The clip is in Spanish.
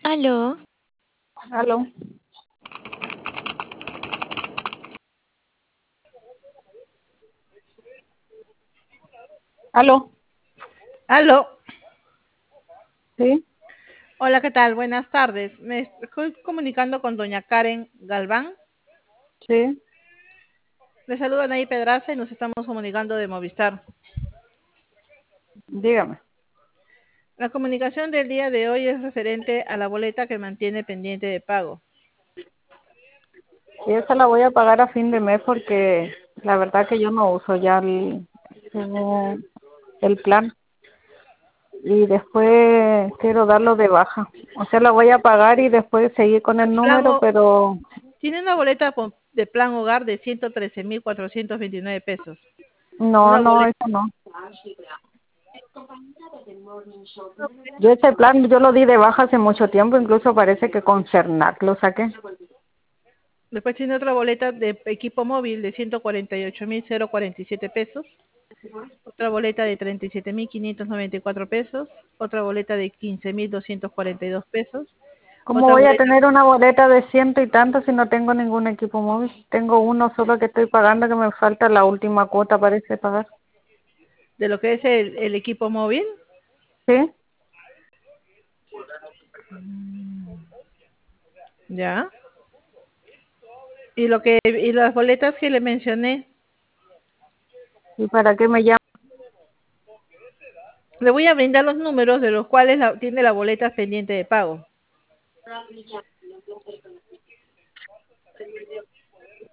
Aló, Aló, aló, aló. sí, Hola, ¿qué tal? Buenas tardes. Me estoy comunicando con doña Karen Galván. sí, Le saluda Nay Pedraza y nos estamos comunicando de Movistar. dígame. La comunicación del día de hoy es referente a la boleta que mantiene pendiente de pago. Y esa la voy a pagar a fin de mes porque la verdad que yo no uso ya el plan y después quiero darlo de baja. O sea, la voy a pagar y después seguir con el Plan número, o- pero Tiene una boleta de plan hogar de 113.429 pesos. no, Una no, boleta. eso no. Yo ese plan yo lo di de baja hace mucho tiempo, incluso parece que con Cernac lo saqué. Después tiene otra boleta de equipo móvil de 148.047 pesos. Otra boleta de 37.594 pesos. Otra boleta de 15.242 pesos. ¿Cómo Otra voy a boleta tener una boleta de ciento y tanto si no tengo ningún equipo móvil? Tengo uno solo que estoy pagando que me falta la última cuota, parece pagar. de lo que es el equipo móvil. ¿Sí? Ya. Y las boletas que le mencioné, ¿Y para qué me llama? le voy a brindar los números de los cuales tiene la boleta pendiente de pago.